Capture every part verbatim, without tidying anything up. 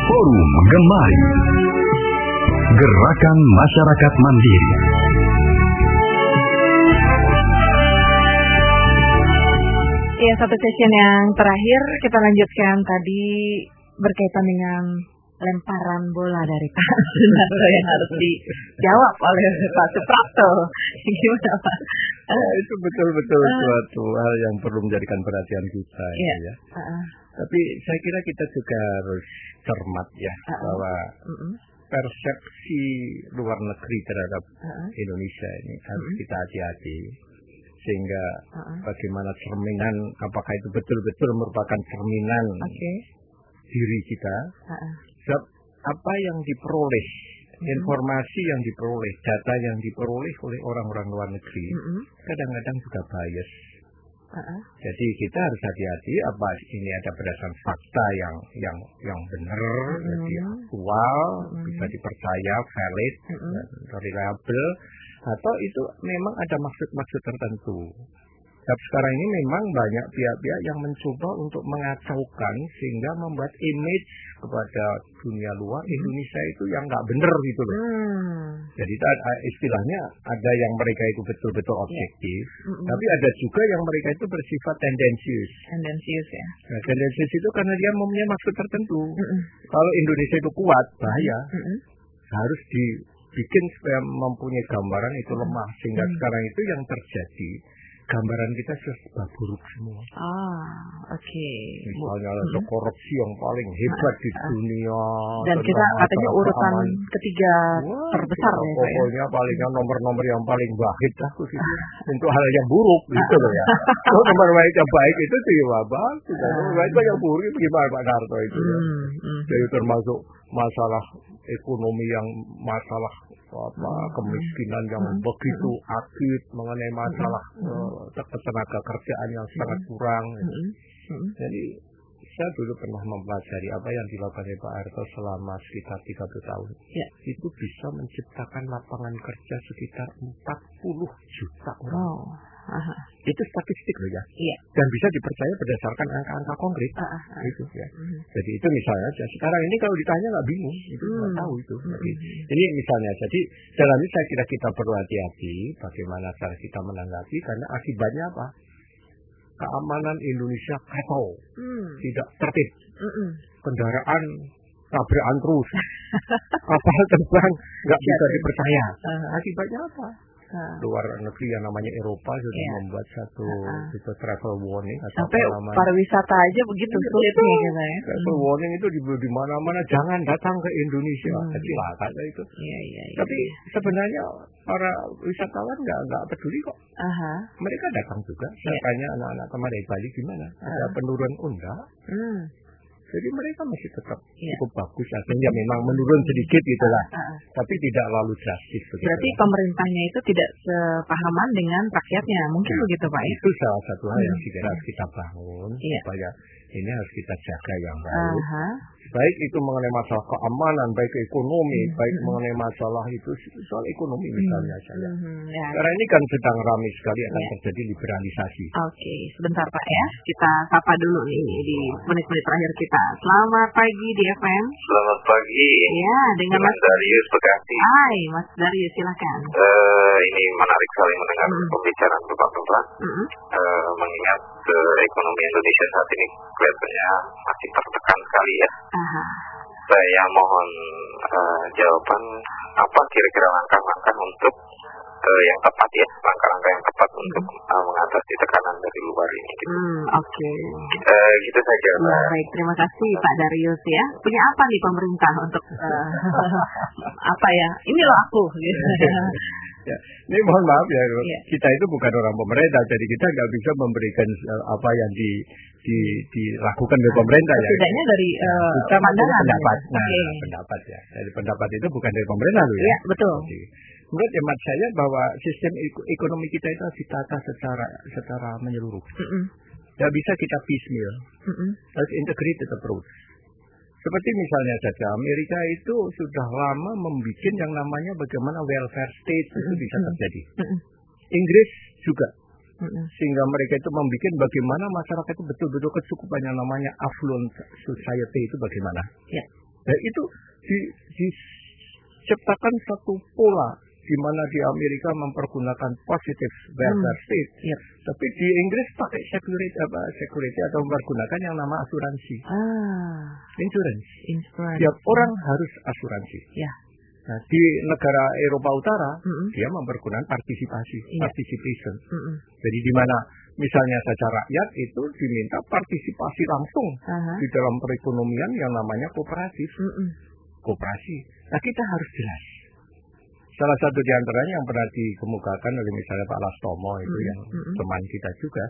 Forum Gemari, Gerakan Masyarakat Mandiri. Ya, satu session yang terakhir kita lanjutkan tadi berkaitan dengan lemparan bola dari Pak Sunarto yang harus dijawab oleh Pak Suprapto. Gimana Pak? Ya, itu betul-betul uh, suatu hal yang perlu menjadikan perhatian kita. Iya. Ya. Uh, Tapi saya kira kita juga harus cermat ya uh, bahwa uh, uh, persepsi luar negeri terhadap uh, Indonesia ini harus uh, kita hati-hati. Sehingga uh, bagaimana cerminan, apakah itu betul-betul merupakan cerminan okay. diri kita. Uh, uh. Sebab apa yang diperoleh, mm-hmm. informasi yang diperoleh, data yang diperoleh oleh orang-orang luar negeri, mm-hmm. kadang-kadang juga bias. Uh-uh. Jadi kita harus hati-hati apa ini ada berdasarkan fakta yang yang yang benar, mm-hmm. jadi aktual, mm-hmm. bisa dipercaya, valid, mm-hmm. dan reliable, atau itu memang ada maksud-maksud tertentu. Tapi sekarang ini memang banyak pihak-pihak yang mencoba untuk mengacaukan sehingga membuat image kepada dunia luar hmm. Indonesia itu yang nggak benar gitu loh. Hmm. Jadi istilahnya ada yang mereka itu betul-betul objektif, yeah. hmm. tapi ada juga yang mereka itu bersifat tendensius. Tendensius ya. Nah, tendensius itu karena dia mempunyai maksud tertentu. Hmm. Kalau Indonesia itu kuat, bahaya. Hmm. Harus dibikin supaya mempunyai gambaran itu lemah. Sehingga hmm. sekarang itu yang terjadi, gambaran kita serba buruk semua. Ah, oke. Okay. Misalnya ada hmm. korupsi yang paling hebat di dunia. Dan kita katanya urutan aman. ketiga Wah, terbesar ya. Pokoknya palingnya nomor-nomor yang paling bahit lah itu untuk hal yang buruk gitu loh ya. Kalau nomor baik yang baik itu sih apa? Nomor baik yang buruk itu gimana Pak Darto itu ya. Hmm. Hmm. Jadi termasuk masalah ekonomi yang masalah apa kemiskinan yang hmm. begitu akut, mengenai masalah hmm. uh, tenaga kerjaan yang sangat kurang. Hmm. Hmm. Jadi saya dulu pernah mempelajari apa yang dilakukan oleh Pak Harto selama sekitar tiga puluh tahun. Ya. Itu bisa menciptakan lapangan kerja sekitar empat puluh juta orang. Oh. Aha. Itu statistik loh ya. Iya. Dan bisa dipercaya berdasarkan angka-angka konkret. Uh, uh, uh. Itu ya. Uh-huh. Jadi itu misalnya aja. Sekarang ini kalau ditanya nggak bingung, itu nggak hmm. tahu itu. Jadi, uh-huh. ini misalnya. Jadi dalam ini saya kira kita perlu hati-hati bagaimana cara kita menanggapi karena akibatnya apa? Keamanan Indonesia kacau, hmm. tidak tertib, uh-uh. kendaraan tabrakan terus, kapal terbang nggak bisa dipercaya. Uh-huh. Akibatnya apa? Uh. Luar negeri yang namanya Eropa sudah yeah. membuat satu uh-uh. itu travel warning atau sampai pariwisata aja begitu sulitnya kita ya. Travel hmm. warning itu di, di mana-mana jangan datang ke Indonesia. Hmm. Silakan itu. Yeah, yeah, yeah. Tapi sebenarnya para wisatawan nggak nggak peduli kok. Uh-huh. Mereka datang juga. Saya yeah. tanya anak-anak teman dari Bali gimana? Ada uh-huh. penurunan? Oh enggak. Hmm. Jadi mereka masih tetap ya. cukup bagus, artinya memang menurun sedikit gitu lah, uh-uh. tapi tidak lalu drastis. Berarti lah. Pemerintahnya itu tidak sepahaman dengan rakyatnya, mungkin nah, begitu Pak ya? Itu salah satu hal yang hmm. harus kita bangun, ya. supaya ini harus kita jaga yang baik. Uh-huh. Baik itu mengenai masalah keamanan, baik ekonomi, hmm. baik hmm. mengenai masalah itu soal ekonomi misalnya hmm. saja. Hmm. Ya. Karena ini kan sedang ramai sekali akan ya. terjadi liberalisasi. Oke, okay. sebentar Pak ya, kita sapa dulu nih di menit-menit terakhir kita. Selamat pagi di F M. Selamat pagi. Ya, dengan Mas Darius Bekasi. Hai, Mas Darius silakan. Uh, ini menarik sekali mendengar hmm. pembicaraan Bapak-bapak. Hmm. Uh, mengingat uh, ekonomi Indonesia saat ini kelihatannya masih tertekan sekali ya. Aha. Saya mohon uh, jawaban apa kira-kira langkah-langkah untuk uh, yang tepat ya, langkah-langkah yang tepat hmm. untuk uh, mengatasi tekanan dari luar ini. Gitu. Hmm, Oke. Okay. Uh, gitu saja. Ya, baik, terima kasih Pak Darius ya. Punya apa nih pemerintah untuk uh, apa ya? Ini loh aku. Gitu. Ya, ini mohon maaf ya, ya, kita itu bukan orang pemerintah, jadi kita nggak bisa memberikan uh, apa yang di, di dilakukan oleh pemerintah ya. Setidaknya dari uh, kita pandangan pendapat, ya. nah okay. pendapat ya, dari pendapat itu bukan dari pemerintah loh ya. Iya betul. Jadi, menurut hemat saya bahwa sistem ekonomi kita itu harus ditata secara secara menyeluruh. Mm-mm. Tidak bisa kita piecemeal, Mm-mm. harus integrated approach. Seperti misalnya saja Amerika itu sudah lama membuat yang namanya bagaimana welfare state itu mm-hmm. bisa terjadi. Mm-hmm. Inggris juga. Mm-hmm. Sehingga mereka itu membuat bagaimana masyarakat itu betul-betul kecukupan yang namanya affluent society itu bagaimana. Yeah. Nah, itu di, diciptakan satu pola di mana di Amerika mempergunakan positive welfare hmm. state, yep. tapi di Inggris pakai security apa security atau mempergunakan yang nama asuransi. Ah. Insurance. Insurance. Tiap orang harus asuransi. Ya. Nah, di negara Eropa Utara mm-hmm. dia mempergunakan partisipasi, yeah. participation. Mm-hmm. Jadi di mana misalnya saja rakyat itu diminta partisipasi langsung uh-huh. di dalam perekonomian yang namanya kooperatif. Mm-hmm. Koperasi. Nah, kita harus jelas. Salah satu di antaranya yang pernah dikemukakan oleh misalnya Pak Lastomo itu mm-hmm. yang mm-hmm. teman kita juga,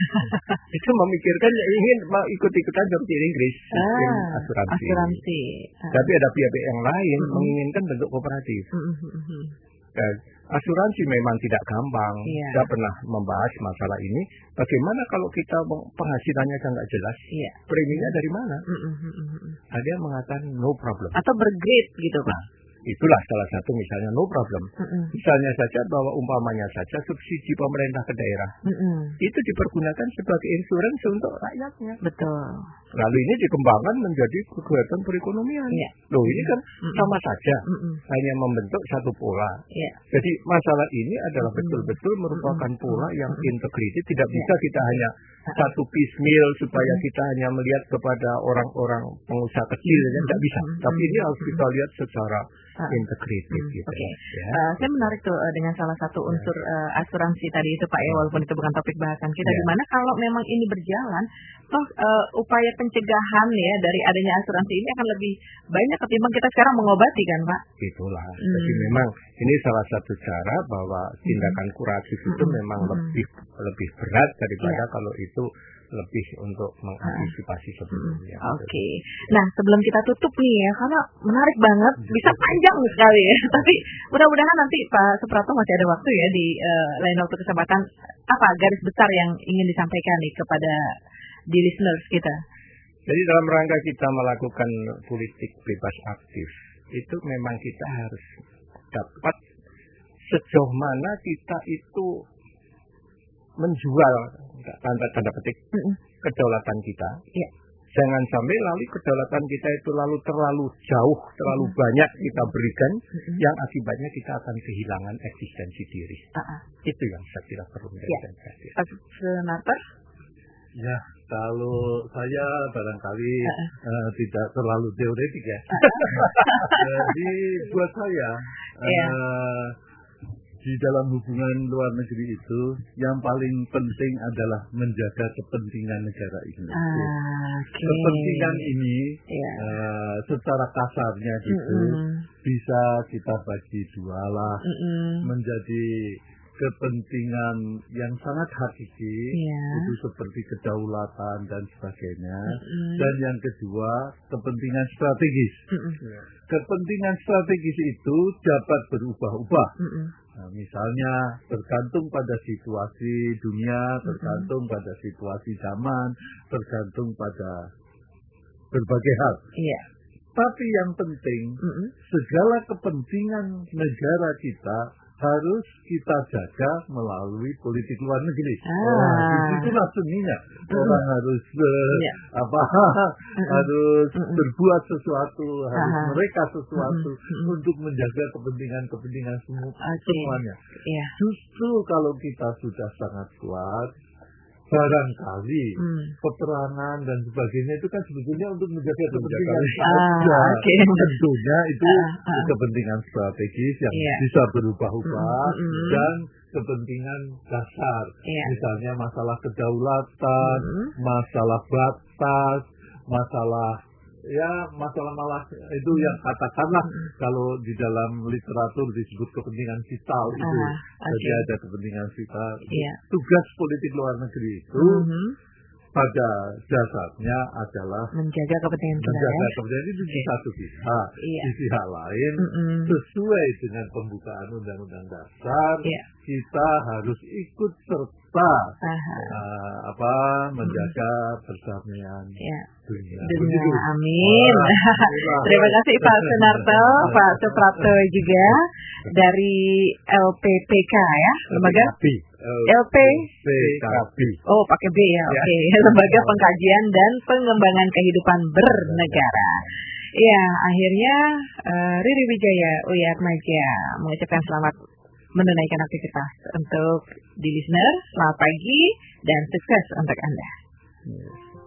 yeah. itu memikirkan ingin ikut-ikutan seperti Inggris, sistem ah, asuransi. asuransi. Ah. Tapi ada pihak-pihak yang lain mm-hmm. menginginkan bentuk kooperatif. Mm-hmm. Dan asuransi memang tidak gampang. Yeah. Saya pernah membahas masalah ini. Bagaimana kalau kita penghasilannya nggak jelas, yeah. preminya dari mana? Mm-hmm. Ada yang mengatakan no problem. Atau bergrade gitu Pak. Nah, itulah salah satu misalnya no problem. Mm-mm. Misalnya saja bahwa umpamanya saja subsidi pemerintah ke daerah Mm-mm. itu dipergunakan sebagai insurans untuk rakyatnya. Betul. Lalu ini dikembangkan menjadi kegiatan perekonomian. Yeah. Loh ini kan Mm-mm. sama saja, Mm-mm. hanya membentuk satu pola. Yeah. Jadi masalah ini adalah Mm-mm. betul-betul merupakan Mm-mm. pola yang Mm-mm. integrated. Tidak bisa yeah. kita hanya satu piecemeal supaya Mm-mm. kita hanya melihat kepada orang-orang pengusaha kecil, Mm-mm. tidak bisa. Mm-mm. Tapi ini harus kita lihat secara integrated hmm, gitu. Oke. Okay. Ya. Uh, saya menarik tuh uh, dengan salah satu unsur uh, asuransi tadi itu Pak ya, walaupun itu bukan topik bahasan kita. Ya. Di mana kalau memang ini berjalan, toh uh, upaya pencegahan ya dari adanya asuransi ini akan lebih banyak ketimbang kita sekarang mengobati kan Pak? Itulah. Hmm. Jadi memang ini salah satu cara bahwa tindakan kuratif itu hmm. memang hmm. lebih lebih berat daripada ya. Kalau itu lebih untuk mengantisipasi sebelumnya. Oke. Okay. Nah, sebelum kita tutup nih ya, karena menarik banget, bisa panjang sekali ya. Tapi mudah-mudahan nanti Pak Suprapto masih ada waktu ya di uh, lain waktu kesempatan. Apa garis besar yang ingin disampaikan nih kepada di listeners kita? Jadi dalam rangka kita melakukan politik bebas aktif, itu memang kita harus dapat sejauh mana kita itu menjual tanda tanda petik mm-hmm. kedaulatan kita. Yeah. Jangan sampai lalu kedaulatan kita itu lalu terlalu jauh, terlalu mm-hmm. banyak kita berikan, mm-hmm. yang akibatnya kita akan kehilangan eksistensi diri. Uh-uh. Itu yang saya kira perlu menjadi perhatian. Pak Senator? Ya, kalau saya barangkali uh-uh. uh, tidak terlalu teoretik ya. Jadi buat saya. Yeah. Uh, Di dalam hubungan luar negeri itu yang paling penting adalah menjaga kepentingan negara ini. Ah, okay. Kepentingan ini yeah. uh, secara kasarnya gitu mm-hmm. bisa kita bagi dua lah, mm-hmm. menjadi kepentingan yang sangat hakiki yeah. itu seperti kedaulatan dan sebagainya, mm-hmm. dan yang kedua kepentingan strategis. Mm-hmm. Kepentingan strategis itu dapat berubah-ubah. Mm-hmm. Nah, misalnya tergantung pada situasi dunia, tergantung mm-hmm. pada situasi zaman, tergantung pada berbagai hal. Yeah. Tapi yang penting, mm-hmm. segala kepentingan negara kita harus kita jaga melalui politik luar negeri. Ah. Nah, itulah seninya. Mm-hmm. Orang harus uh, yeah. apa mm-hmm. harus mm-hmm. berbuat sesuatu, harus uh-huh. mereka sesuatu mm-hmm. untuk menjaga kepentingan-kepentingan semua okay. semuanya. Yeah. Justru kalau kita sudah sangat kuat, barangkali hmm. peperangan dan sebagainya itu kan sebetulnya untuk menjaga kepentingan ah, ya, okay. tentunya itu ah, ah. kepentingan strategis yang yeah. bisa berubah-ubah mm, mm, dan kepentingan dasar yeah. misalnya masalah kedaulatan, mm. masalah batas, masalah ya masalah-masalah itu hmm. yang katakanlah hmm. kalau di dalam literatur disebut kepentingan vital itu. Ah, okay. Jadi ada kepentingan vital. Yeah. Tugas politik luar negeri itu hmm. pada dasarnya adalah menjaga kepentingan kita. Menjaga ya? Kepentingan itu di satu pihak, yeah. di pihak lain mm-hmm. sesuai dengan pembukaan Undang-Undang Dasar yeah. kita harus ikut serta uh, apa menjaga mm-hmm. perdamaian. Yeah. Dunia. Dunia. Amin. Wah, terima kasih Pak Sunarto, Pak Suprapto juga dari L P P K ya, lembaga L P P K B. Oh, pakai B ya. Oke, okay. Lembaga Pengkajian dan Pengembangan Kehidupan Bernegara. Iya, akhirnya uh, Riri Wijaya Uyatmaja mengucapkan selamat menunaikan aktivitas untuk di listener. Selamat pagi dan sukses untuk Anda. Yes.